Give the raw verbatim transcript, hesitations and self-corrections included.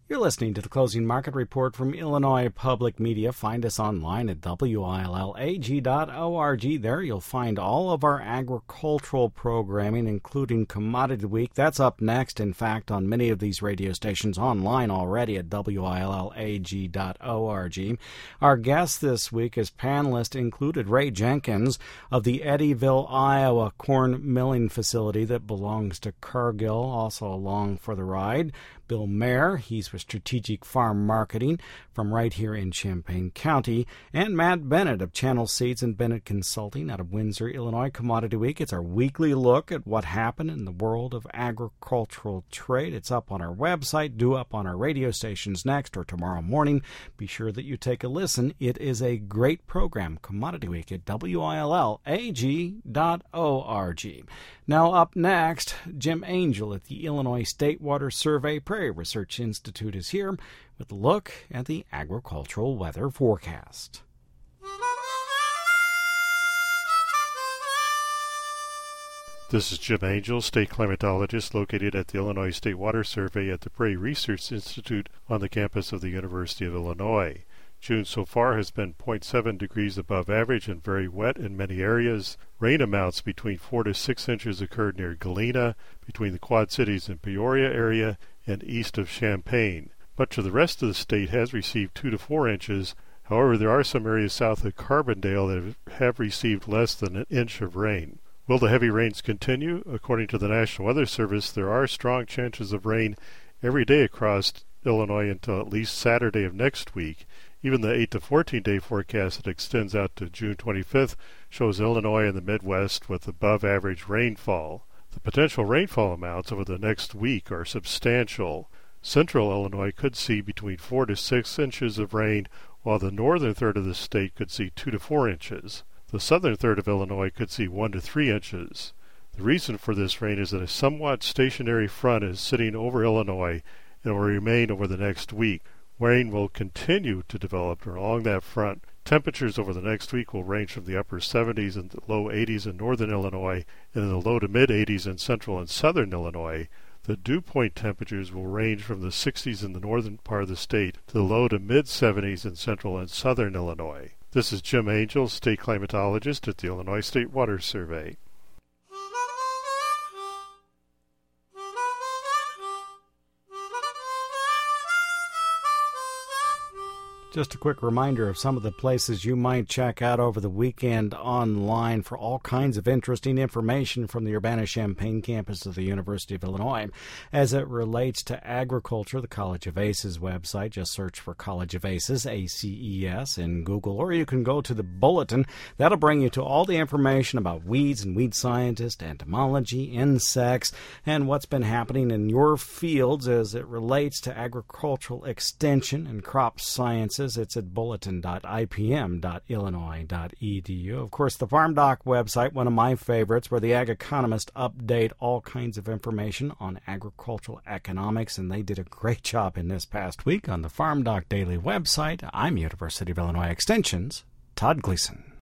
You're listening to the Closing Market Report from Illinois Public Media. Find us online at W I L L A G dot org. There you'll find all of our agricultural programming, including Commodity Week. That's up next, in fact, on many of these radio stations online already at W I L L A G dot org. Our guest this week as panelist included Ray Jenkins of the Eddyville, Iowa corn milling facility that belongs to Cargill, also along for the ride. Bill Mayer, he's with Strategic Farm Marketing from right here in Champaign County, and Matt Bennett of Channel Seeds and Bennett Consulting out of Windsor, Illinois. Commodity Week, it's our weekly look at what happened in the world of agricultural trade. It's up on our website, due up on our radio stations next or tomorrow morning. Be sure that you take a listen. It is a great program, Commodity Week at W I L L A G dot org. Now up next, Jim Angel at the Illinois State Water Survey Prairie Research Institute is here with a look at the agricultural weather forecast. This is Jim Angel, state climatologist located at the Illinois State Water Survey at the Prairie Research Institute on the campus of the University of Illinois. June so far has been zero point seven degrees above average and very wet in many areas. Rain amounts between four to six inches occurred near Galena, between the Quad Cities and Peoria area, and east of Champaign. Much of the rest of the state has received two to four inches. However, there are some areas south of Carbondale that have received less than an inch of rain. Will the heavy rains continue? According to the National Weather Service, there are strong chances of rain every day across Illinois until at least Saturday of next week. Even the eight to fourteen day forecast that extends out to June twenty-fifth shows Illinois and the Midwest with above-average rainfall. The potential rainfall amounts over the next week are substantial. Central Illinois could see between four to six inches of rain, while the northern third of the state could see two to four inches. The southern third of Illinois could see one to three inches. The reason for this rain is that a somewhat stationary front is sitting over Illinois and will remain over the next week. Rain will continue to develop along that front. Temperatures over the next week will range from the upper seventies and the low eighties in northern Illinois and in the low to mid eighties in central and southern Illinois. The dew point temperatures will range from the sixties in the northern part of the state to the low to mid seventies in central and southern Illinois. This is Jim Angel, state climatologist at the Illinois State Water Survey. Just a quick reminder of some of the places you might check out over the weekend online for all kinds of interesting information from the Urbana-Champaign campus of the University of Illinois. As it relates to agriculture, the College of Aces website, just search for College of Aces, A C E S, in Google, or you can go to the Bulletin. That'll bring you to all the information about weeds and weed scientists, entomology, insects, and what's been happening in your fields as it relates to agricultural extension and crop sciences. It's at bulletin dot I P M dot illinois dot e d u. Of course, the Farm Doc website, one of my favorites, where the Ag Economist update all kinds of information on agricultural economics, and they did a great job in this past week on the Farm Doc Daily website. I'm University of Illinois Extension's Todd Gleason.